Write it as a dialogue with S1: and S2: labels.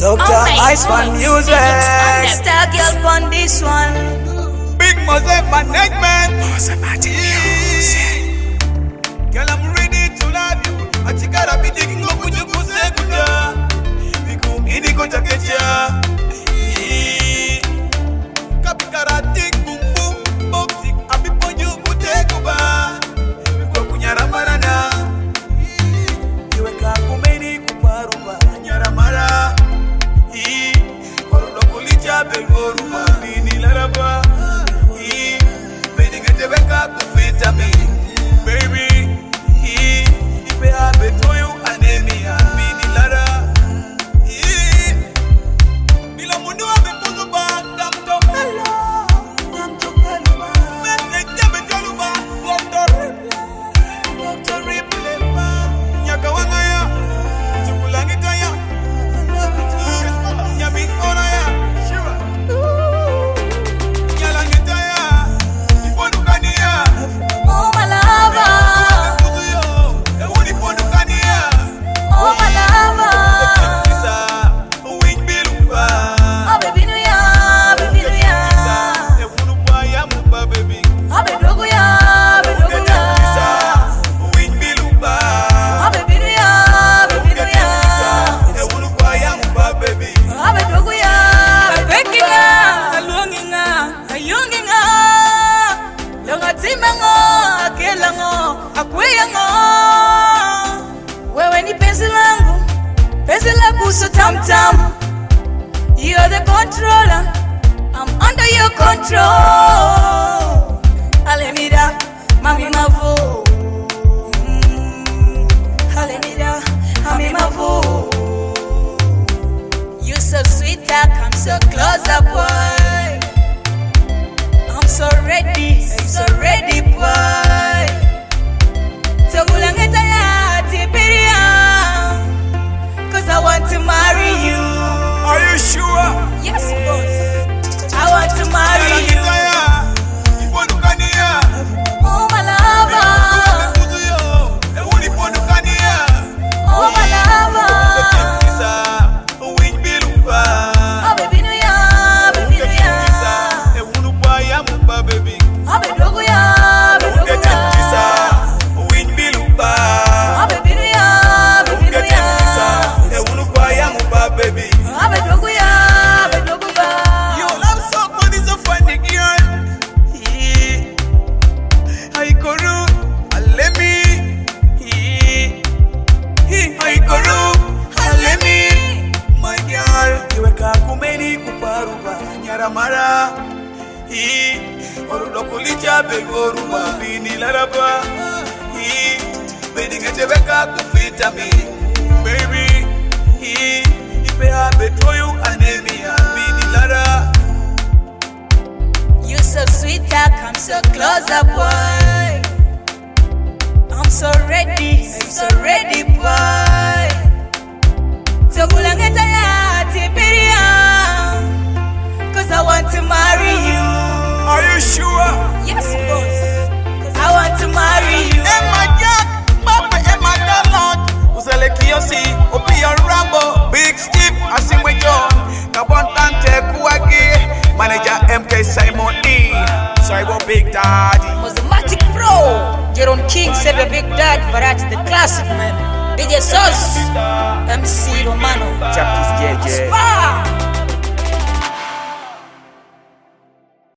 S1: Dr. Ice One Music.
S2: Star girl on this one.
S1: Big Mose Management. Girl, I'm ready to love you. I think I'll be digging up with you. Ini ko chakecha. Kapikara tik kung fu boxing. Abi ponyo kuteko ba. Ko kunyara marana. Iwe ka kumeni kuparuba nyara mara. Oro kulicha belgoruba bini laraba. Beni ngete beka kufita me. Baby, ipe abetoyo anemia bini lara.
S2: Wewe ni penzi langu so tam. You're the controller, I'm under your control. Alemida, mami mavu. Alemida, mami mavu. You so sweet, I come so close up, boy. I'm so ready, boy. Cause I want to marry you.
S1: Are you sure?
S2: Yes, boss. I want to marry you. Oh, my lover. Oh, my lover. Oh, baby, no, yeah, baby, no, yeah. Oh, baby, no, yeah, baby, no, yeah.
S1: Mara, orudo kulicha belgoruba bini laraba. Beni ngete beka kufita me, baby. Ipe abetoyo anemia bini lara.
S2: You so sweet, I come so close up, boy. I'm so ready, boy. Togulangeta ya tipiria. Cause I want to marry you.
S1: Are you sure?
S2: Yes, boss. Cause I want to marry you.
S1: Emma Jack, Papa Emma Dalot. Uzale Kiyosi, Opia Rambo, Big Steve, Asimwe John, Kabantante Kuwagi, Manager MK Simon E. Cyber Big Daddy.
S2: Mathematic Pro, Jerome King, Save a Big Dad, Varati the classic man. DJ Sauce, MC Romano,
S1: Chapters JJ.